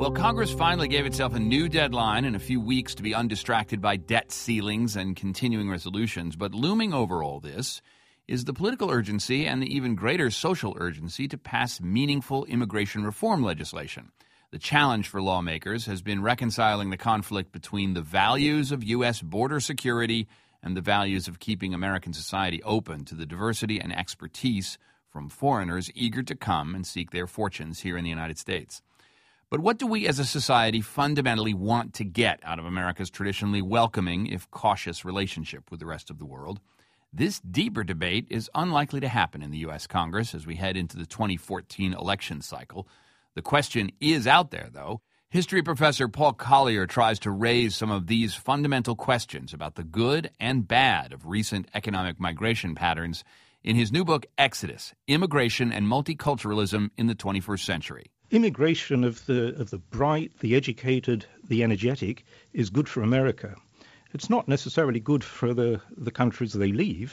Well, Congress finally gave itself a new deadline in a few weeks to be undistracted by debt ceilings and continuing resolutions. But looming over all this is the political urgency and the even greater social urgency to pass meaningful immigration reform legislation. The challenge for lawmakers has been reconciling the conflict between the values of U.S. border security and the values of keeping American society open to the diversity and expertise from foreigners eager to come and seek their fortunes here in the United States. But what do we as a society fundamentally want to get out of America's traditionally welcoming, if cautious, relationship with the rest of the world? This deeper debate is unlikely to happen in the U.S. Congress as we head into the 2014 election cycle. The question is out there, though. History professor Paul Collier tries to raise some of these fundamental questions about the good and bad of recent economic migration patterns in his new book, Exodus, Immigration and Multiculturalism in the 21st Century. Immigration of the bright, the educated, the energetic is good for America. It's not necessarily good for the countries they leave.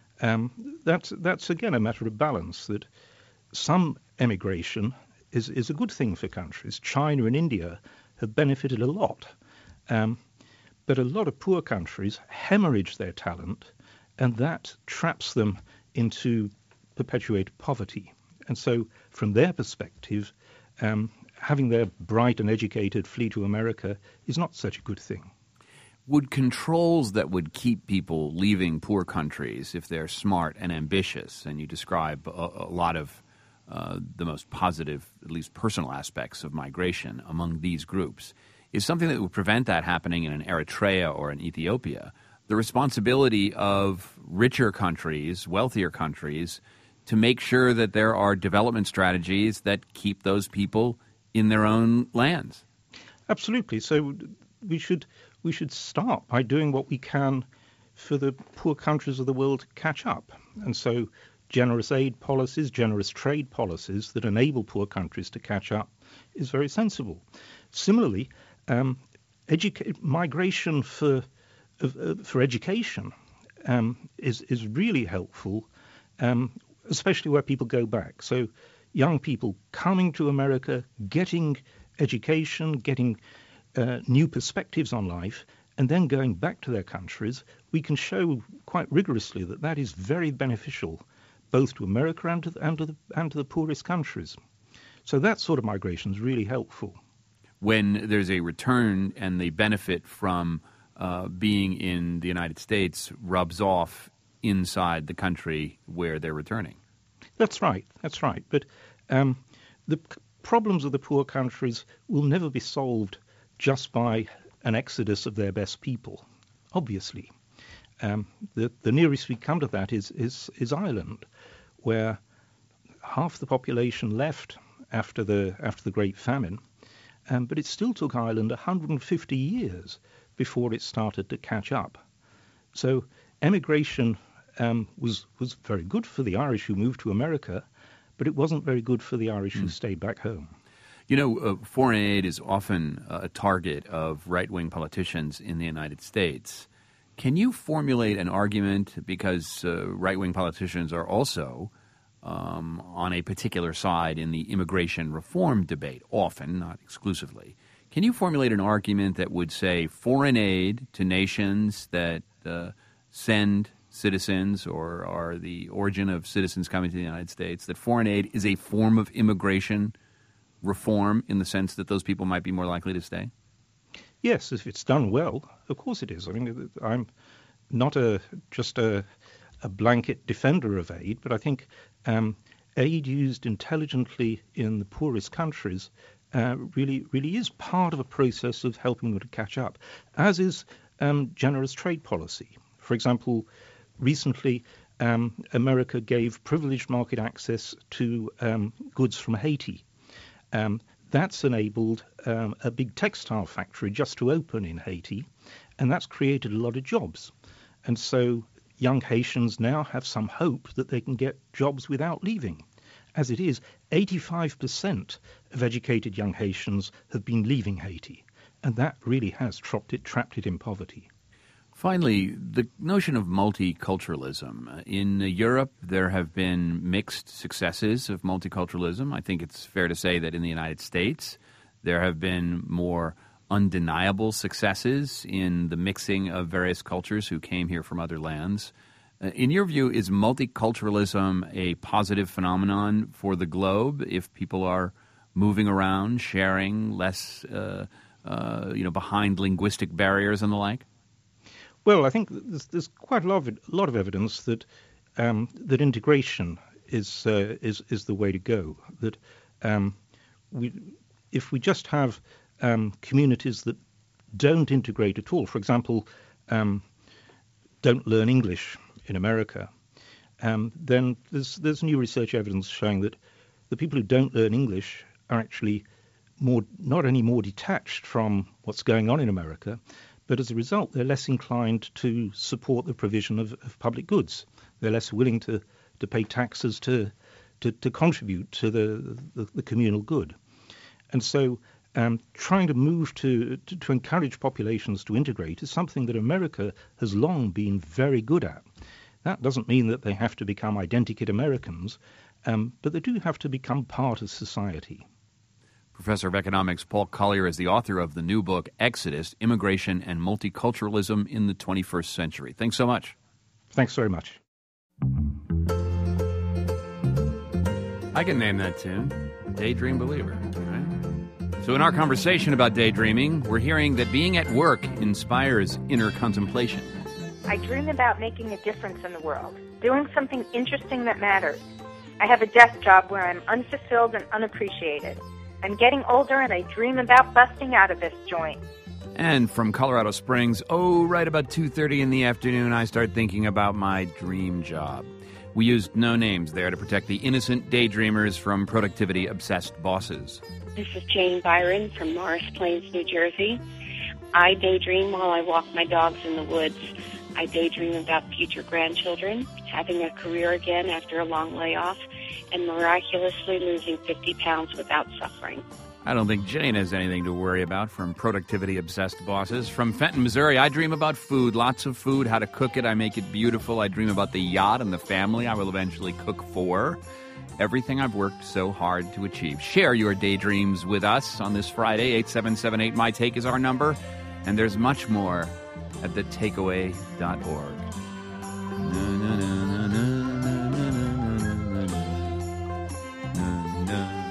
That's again a matter of balance, that some emigration is a good thing for countries. China and India have benefited a lot. But a lot of poor countries hemorrhage their talent, and that traps them into perpetuated poverty. And so from their perspective, having their bright and educated flee to America is not such a good thing. Would controls that would keep people leaving poor countries, if they're smart and ambitious, and you describe a lot of the most positive, at least personal aspects of migration among these groups, is something that would prevent that happening in an Eritrea or an Ethiopia, the responsibility of richer countries, wealthier countries, to make sure that there are development strategies that keep those people in their own lands. Absolutely. So we should start by doing what we can for the poor countries of the world to catch up. And so generous aid policies, generous trade policies that enable poor countries to catch up is very sensible. Similarly, migration for education is really helpful, especially where people go back. So young people coming to America, getting education, getting new perspectives on life, and then going back to their countries, we can show quite rigorously that that is very beneficial both to America and to the poorest countries. So that sort of migration is really helpful. When there's a return and the benefit from being in the United States rubs off inside the country where they're returning. That's right. But the problems of the poor countries will never be solved just by an exodus of their best people, obviously. The nearest we come to that is Ireland, where half the population left after the Great Famine, but it still took Ireland 150 years before it started to catch up. So emigration was very good for the Irish who moved to America, but it wasn't very good for the Irish who stayed back home. You know, foreign aid is often a target of right-wing politicians in the United States. Can you formulate an argument, because right-wing politicians are also on a particular side in the immigration reform debate, often, not exclusively. Can you formulate an argument that would say foreign aid to nations that send citizens or are the origin of citizens coming to the United States, that foreign aid is a form of immigration reform in the sense that those people might be more likely to stay? Yes, if it's done well, of course it is. I mean, I'm not just a blanket defender of aid, but I think aid used intelligently in the poorest countries really is part of a process of helping them to catch up, as is generous trade policy. For example, recently America gave privileged market access to goods from Haiti. That's enabled a big textile factory just to open in Haiti, and that's created a lot of jobs. And so young Haitians now have some hope that they can get jobs without leaving. As it is, 85% of educated young Haitians have been leaving Haiti, and that really has trapped it in poverty. Finally, the notion of multiculturalism. In Europe, there have been mixed successes of multiculturalism. I think it's fair to say that in the United States, There have been more undeniable successes in the mixing of various cultures who came here from other lands. In your view, is multiculturalism a positive phenomenon for the globe if people are moving around, sharing, less behind linguistic barriers and the like? Well, I think there's quite a lot of evidence that that integration is the way to go. That if we just have communities that don't integrate at all, for example, don't learn English in America, then there's new research evidence showing that the people who don't learn English are actually not only more detached from what's going on in America, but as a result, they're less inclined to support the provision of public goods. They're less willing to pay taxes to contribute to the communal good. And so trying to move to encourage populations to integrate is something that America has long been very good at. That doesn't mean that they have to become identikit Americans, but they do have to become part of society. Professor of Economics Paul Collier is the author of the new book, Exodus, Immigration and Multiculturalism in the 21st Century. Thanks so much. Thanks very much. I can name that tune, Daydream Believer, right? So in our conversation about daydreaming, we're hearing that being at work inspires inner contemplation. I dream about making a difference in the world, doing something interesting that matters. I have a desk job where I'm unfulfilled and unappreciated. I'm getting older and I dream about busting out of this joint. And from Colorado Springs, right about 2:30 in the afternoon, I start thinking about my dream job. We used no names there to protect the innocent daydreamers from productivity-obsessed bosses. This is Jane Byron from Morris Plains, New Jersey. I daydream while I walk my dogs in the woods. I daydream about future grandchildren, having a career again after a long layoff, and miraculously losing 50 pounds without suffering. I don't think Jane has anything to worry about from productivity-obsessed bosses. From Fenton, Missouri, I dream about food, lots of food, how to cook it. I make it beautiful. I dream about the yacht and the family I will eventually cook for. Everything I've worked so hard to achieve. Share your daydreams with us on this Friday. 877-8 My Take is our number. And there's much more at thetakeaway.org. No.